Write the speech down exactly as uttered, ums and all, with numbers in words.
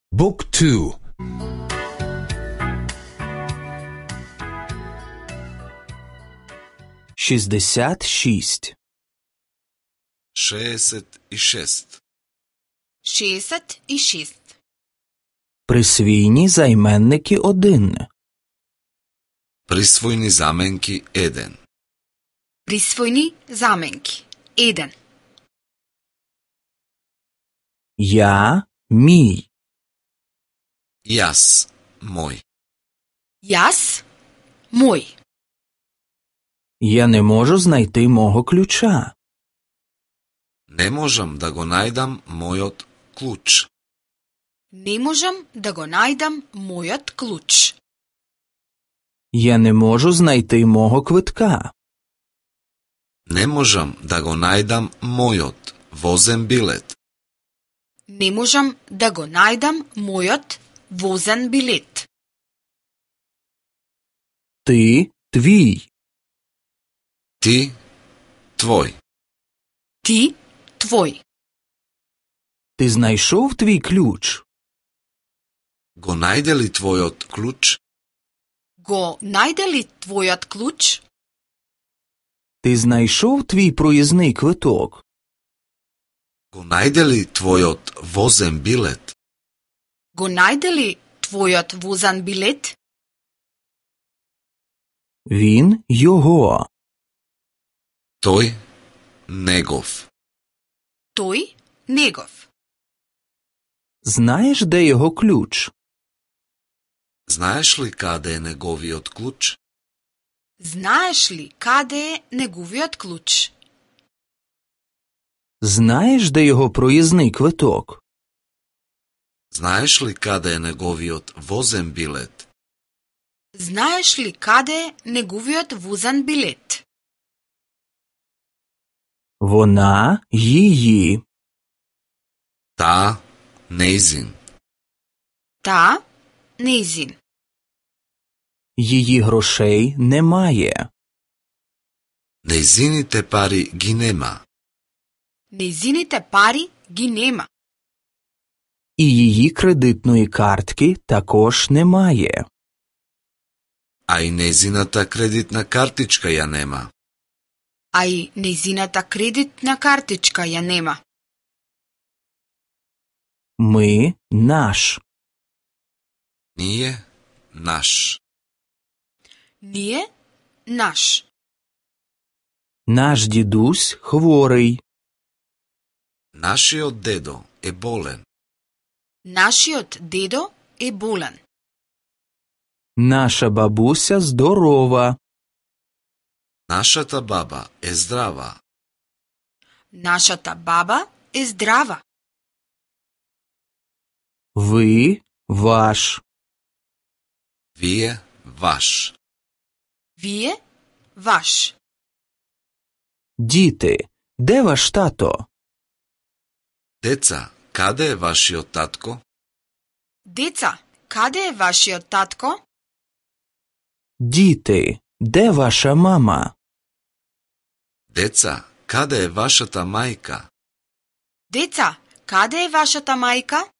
บุ๊กทูшістдесят шість шестьдесят і шесть шістдесят і шість Присвійні займенники один. Присвойни заменки еден. Присвойни заменки еден Я, мій. Јас, мој. Јас, мой. Я не можу знайти мого ключа. Не можам да го најдам мојот клуч. Не можам да го најдам мојот клуч. Я не можу знайти мого квитка. Не можам да го најдам мојот возен билет. Не можам да го најдам мојот возен билет. Ти, твій. Ти, твој. Ти, твој. Ти знайшов твій ключ? Го најде ли твојот клуч? Го најде ли твојот клуч? Ти знайшов твій проїзний квиток? Го најде ли твојот возен билет? Го најде ли твојот возен билет? Він його. Тој, негов. Тој, негов. Знаєш, де його ключ? Знаеш ли каде е неговиот клуч? Знаеш ли каде е неговиот клуч? Знаєш, де його проїзний квиток? Знаеш ли каде е неговиот возен билет? Знаеш ли каде е неговиот возен билет? Вона, її. Таа, нејзин. Та, нејзин. Її грошей немає. Нејзините пари ги нема. Нејзините пари ги нема. І її кредитної картки також немає. А и нејзината кредитна картичка ја нема. А и нејзината кредитна картичка ја нема. Ми наш. Ние, наш. Ние, наш. Наш дідусь хворий. Нашиот дедо е болен. Нашиот дедо е болен. Наша бабуся здорова. Нашата баба е здрава. Нашата баба е здрава. Ви ваш. Вие, ваш. Вие, ваш. Діти, де ваш тато? Деца, каде е вашиот татко? Деца, каде е вашиот татко? Діти, де ваша мама? Деца, каде е вашата мајка? Деца, каде е вашата мајка?